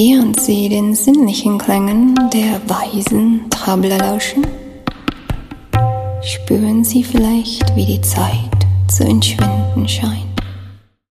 Während Sie den sinnlichen Klängen der weisen Tabla lauschen, spüren Sie vielleicht, wie die Zeit zu entschwinden scheint.